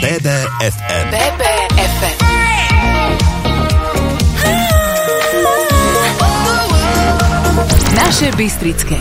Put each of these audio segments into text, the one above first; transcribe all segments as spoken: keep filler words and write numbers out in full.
bé bé ef em. bé bé ef em. Naše Bystrické.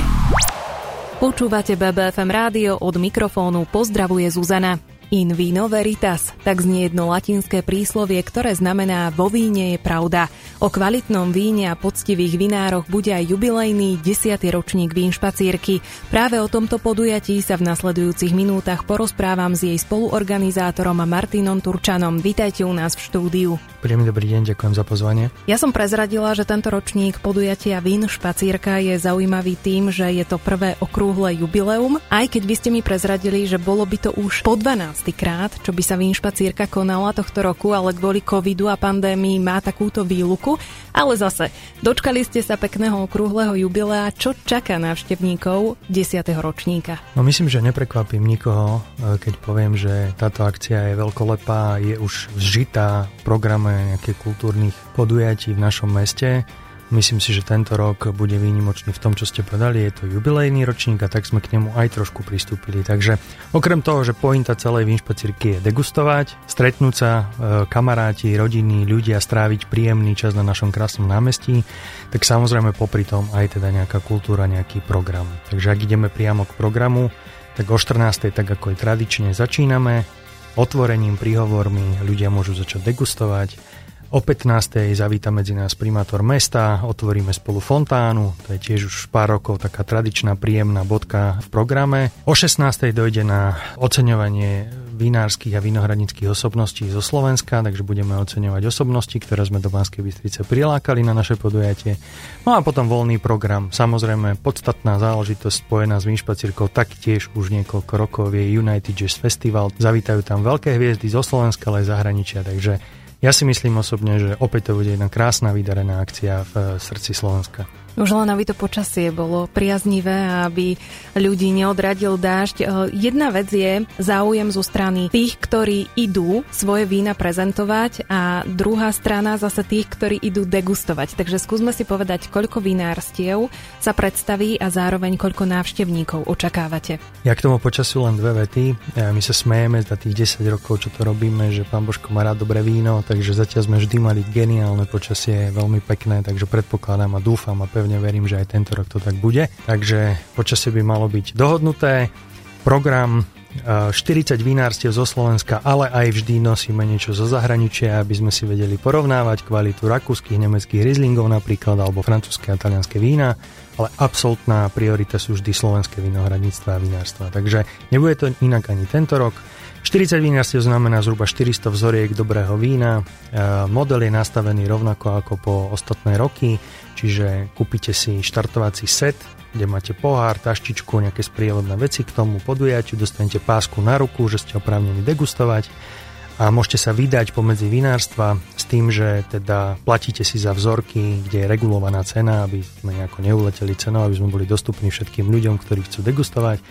Počúvate bé bé ef em rádio, od mikrofónu pozdravuje Zuzana. In vino veritas, tak znie jedno latinské príslovie, ktoré znamená vo víne je pravda. O kvalitnom víne a poctivých vinároch bude aj jubilejný desiaty ročník Vínšpacírky. Práve o tomto podujatí sa v nasledujúcich minútach porozprávam s jej spoluorganizátorom Martinom Turčanom. Vítajte u nás v štúdiu. Príjemný dobrý deň, ďakujem za pozvanie. Ja som prezradila, že tento ročník podujatia Vínšpacírka je zaujímavý tým, že je to prvé okrúhle jubileum, aj keď vy ste mi prezradili, že bolo by to už po dvanásty krát, čo by sa Vínšpacírka konala tohto roku, ale kvôli covidu a pandémii má takúto výluku. Ale zase, dočkali ste sa pekného okrúhleho jubilea. Čo čaká návštevníkov desiateho ročníka? No myslím, že neprekvapím nikoho, keď poviem, že táto akcia je veľkolepá, je už zžitá v programe nejakých kultúrnych podujatí v našom meste. Myslím si, že tento rok bude výnimočný v tom, čo ste povedali, je to jubilejný ročník a tak sme k nemu aj trošku pristúpili. Takže okrem toho, že pointa celej Vínšpacírky je degustovať, stretnúť sa e, kamaráti, rodiny, ľudia, stráviť príjemný čas na našom krásnom námestí, tak samozrejme popri tom aj teda nejaká kultúra, nejaký program. Takže ak ideme priamo k programu, tak o štrnástej, tak ako je tradične, začíname otvorením, príhovormi, ľudia môžu začať degustovať. O pätnástej zavíta medzi nás primátor mesta, otvoríme spolu fontánu, to je tiež už pár rokov taká tradičná príjemná bodka v programe. O šestnástej dojde na oceňovanie vinárskych a vinohradníckych osobností zo Slovenska, takže budeme oceňovať osobnosti, ktoré sme do Banskej Bystrice prilákali na naše podujatie. No a potom voľný program. Samozrejme podstatná záležitosť spojená s Vínšpacírkou taktiež už niekoľko rokov je United Jazz Festival. Zavítajú tam veľké hviezdy zo Slovenska, ale aj zahraničia, takže ja si myslím osobne, že opäť to bude jedna krásna vydarená akcia v srdci Slovenska. Už len aby to počasie bolo priaznivé, aby ľudí neodradil dážď. Jedna vec je záujem zo strany tých, ktorí idú svoje vína prezentovať, a druhá strana zase tých, ktorí idú degustovať. Takže skúsme si povedať, koľko vinárstiev sa predstaví a zároveň koľko návštevníkov očakávate. Ja k tomu počasiu len dve vety. My sa smejeme za tých desať rokov, čo to robíme, že pán Božko má rád dobré víno, takže zatiaľ sme vždy mali geniálne počasie, veľmi pekné, takže predpokladám a dúfam a pevne verím, že aj tento rok to tak bude. Takže počasie by malo byť dohodnuté. Program štyridsať vinárstiev zo Slovenska, ale aj vždy nosíme niečo zo zahraničia, aby sme si vedeli porovnávať kvalitu rakúskych, nemeckých rizlingov napríklad, alebo francúzske a talianske vína, ale absolútna priorita sú vždy slovenské vinohradníctva a vinárstva. Takže nebude to inak ani tento rok. štyridsať vinárstiev znamená zhruba štyristo vzoriek dobrého vína. Model je nastavený rovnako ako po ostatné roky, čiže kúpite si štartovací set, kde máte pohár, taštičku, nejaké sprievodné veci k tomu podujatiu, dostanete pásku na ruku, že ste oprávnení degustovať a môžete sa vydať pomedzi vinárstva s tým, že teda platíte si za vzorky, kde je regulovaná cena, aby sme nejako neuleteli cenou, aby sme boli dostupní všetkým ľuďom, ktorí chcú degustovať,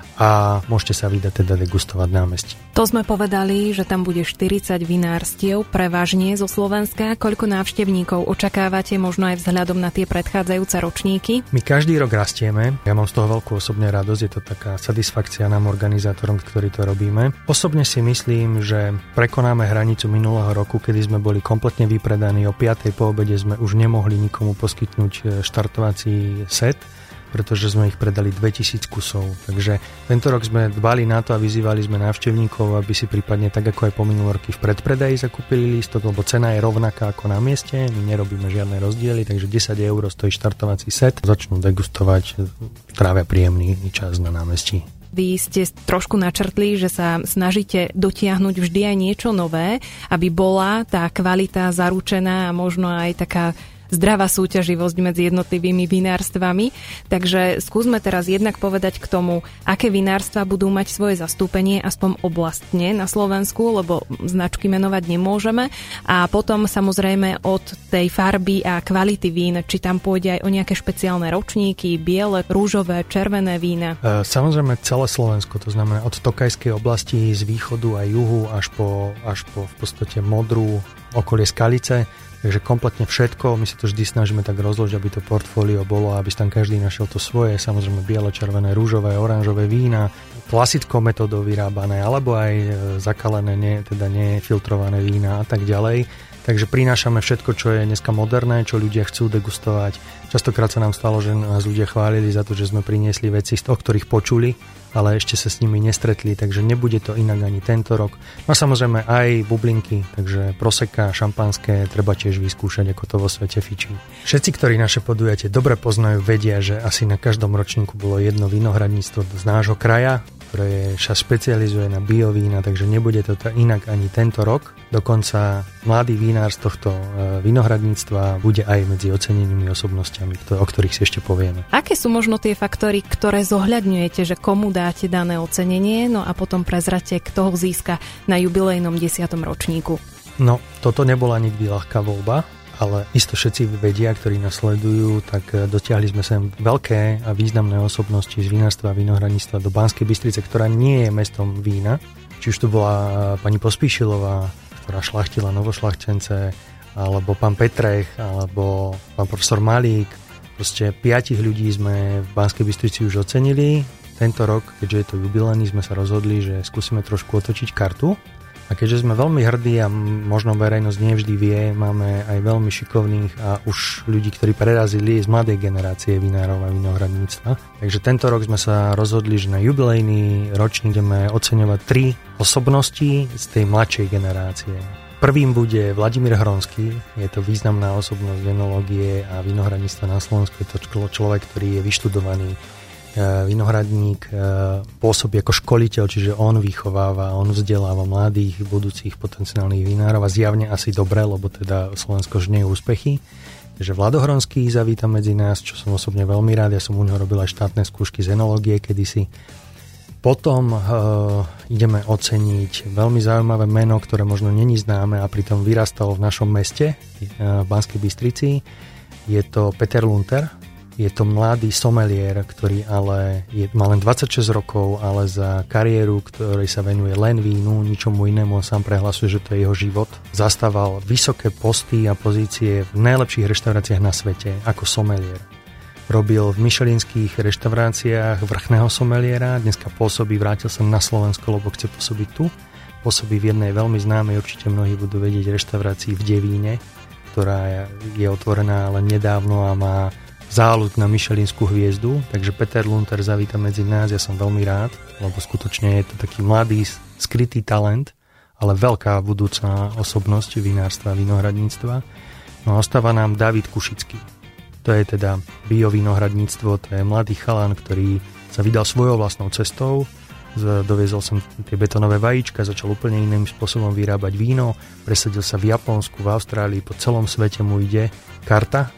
a môžete sa vydať teda degustovať námestí. To sme povedali, že tam bude štyridsať vinárstiev, prevažne zo Slovenska. Koľko návštevníkov očakávate, možno aj vzhľadom na tie predchádzajúce ročníky? My každý rok rastieme. Ja mám z toho veľkú osobne radosť, je to taká satisfakcia nám organizátorom, ktorí to robíme. Osobne si myslím, že prekonáme hranicu minulého roku, kedy sme boli kompletne vypredaní. O piatej po obede sme už nemohli nikomu poskytnúť štartovací set, pretože sme ich predali dvetisíc kusov. Takže tento rok sme dbali na to a vyzývali sme návštevníkov, aby si prípadne tak ako aj po minulé roky v predpredaji zakúpili lístok, lebo cena je rovnaká ako na mieste, my nerobíme žiadne rozdiely, takže desať eur stojí štartovací set. Začnú degustovať, trávia príjemný čas na námestí. Vy ste trošku načrtli, že sa snažíte dotiahnuť vždy aj niečo nové, aby bola tá kvalita zaručená a možno aj taká zdravá súťaživosť medzi jednotlivými vinárstvami. Takže skúsme teraz jednak povedať k tomu, aké vinárstva budú mať svoje zastúpenie aspoň oblastne na Slovensku, lebo značky menovať nemôžeme. A potom samozrejme od tej farby a kvality vín, či tam pôjde aj o nejaké špeciálne ročníky, biele, rúžové, červené vína. Samozrejme celé Slovensko, to znamená od Tokajskej oblasti z východu a juhu až po, až po v podstate modrú okolie Skalice, takže kompletne všetko. My sa to vždy snažíme tak rozložiť, aby to portfólio bolo, aby tam každý našiel to svoje, samozrejme biele, červené, rúžové, oranžové vína, klasickou metódou vyrábané, alebo aj zakalené, nie, teda nefiltrované vína a tak ďalej. Takže prinášame všetko, čo je dneska moderné, čo ľudia chcú degustovať. Častokrát sa nám stalo, že nás ľudia chválili za to, že sme priniesli veci, o ktorých počuli, ale ešte sa s nimi nestretli, takže nebude to inak ani tento rok. No a samozrejme aj bublinky, takže proseka, šampanské treba tiež vyskúšať, ako to vo svete fičí. Všetci, ktorí naše podujatie dobre poznajú, vedia, že asi na každom ročníku bolo jedno vinohradníctvo z nášho kraja, ktoré sa špecializuje na biovína, takže nebude to inak ani tento rok. Dokonca mladý vinár z tohto vinohradníctva bude aj medzi ocenenými osobnostiami, o ktorých si ešte povieme. Aké sú možno tie faktory, ktoré zohľadňujete, že komu dáte dané ocenenie, no a potom prezrate, kto ho získa na jubilejnom desiatom ročníku? No, toto nebola nikdy ľahká voľba, ale isto všetci vedia, ktorí nás sledujú, tak dotiahli sme sem veľké a významné osobnosti z vinárstva a vinohradníctva do Banskej Bystrice, ktorá nie je mestom vína. Či už to bola pani Pospíšilová, ktorá šlachtila novošľachtence, alebo pán Petrech, alebo pán profesor Malík. Proste piatich ľudí sme v Banskej Bystrici už ocenili. Tento rok, keďže je to jubilejný, sme sa rozhodli, že skúsime trošku otočiť kartu. A keďže sme veľmi hrdí a možno verejnosť nevždy vie, máme aj veľmi šikovných a už ľudí, ktorí prerazili z mladej generácie vinárov a vinohradníctva. Takže tento rok sme sa rozhodli, že na jubilejný ročník ideme oceňovať tri osobnosti z tej mladšej generácie. Prvým bude Vladimír Hronský, je to významná osobnosť enológie a vinohradníctva na Slovensku. Je to človek, ktorý je vyštudovaný vinohradník, pôsobí ako školiteľ, čiže on vychováva, on vzdeláva mladých, budúcich potenciálnych vinárov a zjavne asi dobre, lebo teda Slovensko žnie úspechy. Takže Vlado Hronský zavíta medzi nás, čo som osobne veľmi rád, ja som u neho robil aj štátne skúšky z enológie kedysi. Potom uh, ideme oceniť veľmi zaujímavé meno, ktoré možno není známe a pritom vyrastalo v našom meste, uh, v Banskej Bystrici. Je to Peter Lunter. Je to mladý someliér, ktorý ale je, má len dvadsaťšesť rokov, ale za kariéru, ktorej sa venuje len vínu, ničomu inému, on sám prehlasuje, že to je jeho život. Zastával vysoké posty a pozície v najlepších reštauráciách na svete ako someliér. Robil v michelinských reštauráciách vrchného someliéra, dneska pôsobí, vrátil sa na Slovensko, lebo chce pôsobiť tu. Pôsobí v jednej veľmi známej, určite mnohí budú vedieť, reštaurácii v Devíne, ktorá je otvorená len nedávno a má záľud na michelinskú hviezdu, takže Peter Lunter zavíta medzi nás, ja som veľmi rád, lebo skutočne je to taký mladý, skrytý talent, ale veľká budúca osobnosť vinárstva a vinohradníctva. No a ostáva nám David Kušický. To je teda biovinohradníctvo, to je mladý chalan, ktorý sa vydal svojou vlastnou cestou, doviezol som tie betonové vajíčka, začal úplne iným spôsobom vyrábať víno, presadil sa v Japonsku, v Austrálii, po celom svete mu ide karta,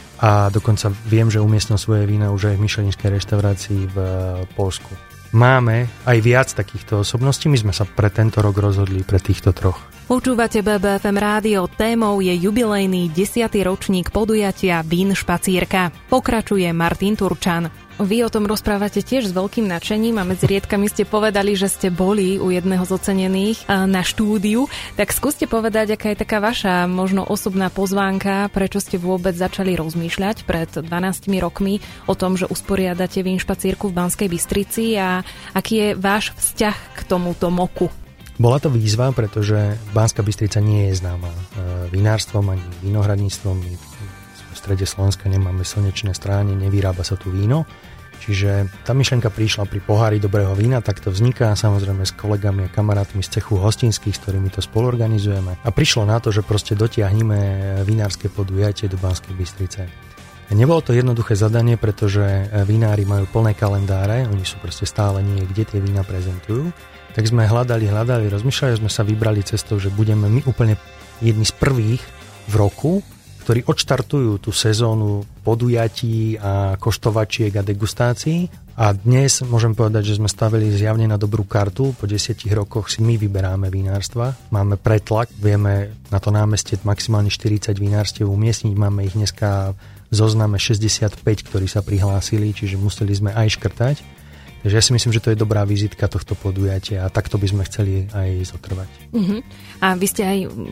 a dokonca viem, že umiestnil svoje vína už aj v michelinskej reštaurácii v Poľsku. Máme aj viac takýchto osobností, my sme sa pre tento rok rozhodli pre týchto troch. Počúvate bé bé ef em rádio, témou je jubilejný desiaty ročník podujatia Vín špacírka. Pokračuje Martin Turčan. Vy o tom rozprávate tiež s veľkým nadšením a medzi riedkami ste povedali, že ste boli u jedného z ocenených na štúdiu. Tak skúste povedať, aká je taká vaša možno osobná pozvánka, prečo ste vôbec začali rozmýšľať pred dvanástimi rokmi o tom, že usporiadate Vín špacírku v Banskej Bystrici a aký je váš vzťah k tomuto moku? Bola to výzva, pretože Banská Bystrica nie je známa vinárstvom ani vinohradníctvom. My v strede Slovenska nemáme slnečné stráne, nevyrába sa tu víno. Čiže tá myšlenka prišla pri pohári dobrého vína, tak to vzniká samozrejme s kolegami a kamarátmi z cechu hostinských, s ktorými to spoluorganizujeme. A prišlo na to, že proste dotiahneme vinárske podujatie do Banskej Bystrice. Nebolo to jednoduché zadanie, pretože vinári majú plné kalendáre, oni sú proste stále niekde, tie vína prezentujú. Tak sme hľadali, hľadali, rozmýšľali, sme sa vybrali cestou, že budeme my úplne jedni z prvých v roku, ktorí odštartujú tú sezónu podujatí a koštovačiek a degustácií. A dnes môžem povedať, že sme stavili zjavne na dobrú kartu. Po desiatich rokoch si my vyberáme vinárstva. Máme pretlak, vieme na to námestie maximálne štyridsať vinárstiev umiestniť. Máme ich dneska v zozname šesťdesiatpäť, ktorí sa prihlásili, čiže museli sme aj škrtať. Takže ja si myslím, že to je dobrá vizitka tohto podujatia a takto by sme chceli aj zotrvať. Uh-huh. A vy ste aj v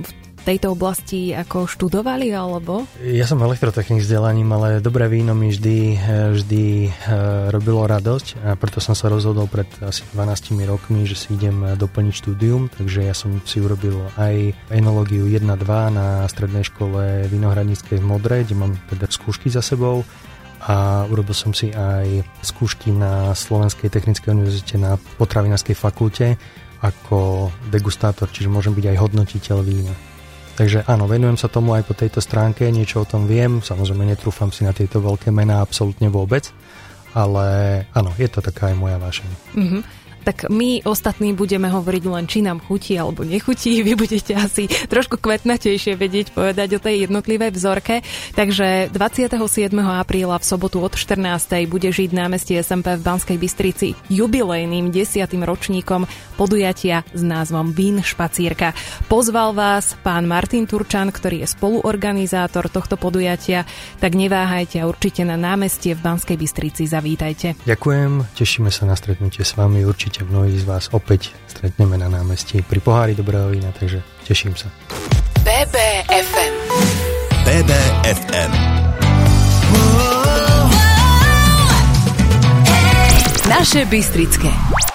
tejto oblasti ako študovali, alebo? Ja som elektrotechnik vzdelaním, ale dobré víno mi vždy, vždy robilo radosť a preto som sa rozhodol pred asi dvanástimi rokmi, že si idem doplniť štúdium, takže ja som si urobil aj enológiu jedna dva na strednej škole Vinohradníckej v Modre, kde mám teda skúšky za sebou, a urobil som si aj skúšky na Slovenskej technickej univerzite na potravinárskej fakulte ako degustátor, čiže môžem byť aj hodnotiteľ vína. Takže áno, venujem sa tomu aj po tejto stránke, niečo o tom viem, samozrejme netrúfam si na tieto veľké mená absolútne vôbec, ale áno, je to taká aj moja vášeň. Mm-hmm. Tak my ostatní budeme hovoriť len, či nám chutí alebo nechutí. Vy budete asi trošku kvetnatejšie vedieť povedať o tej jednotlivej vzorke. Takže dvadsiateho siedmeho apríla v sobotu od štrnástej bude žiť námestie es em pé v Banskej Bystrici jubilejným desiatym ročníkom podujatia s názvom Vín špacírka. Pozval vás pán Martin Turčan, ktorý je spoluorganizátor tohto podujatia, tak neváhajte a určite na námestie v Banskej Bystrici zavítajte. Ďakujem, tešíme sa na stretnutie s vami, určite mnohí z vás opäť stretneme na námestí pri pohári dobrého vína, takže teším sa. bé bé ef em bé bé ef em Naše Bystrické.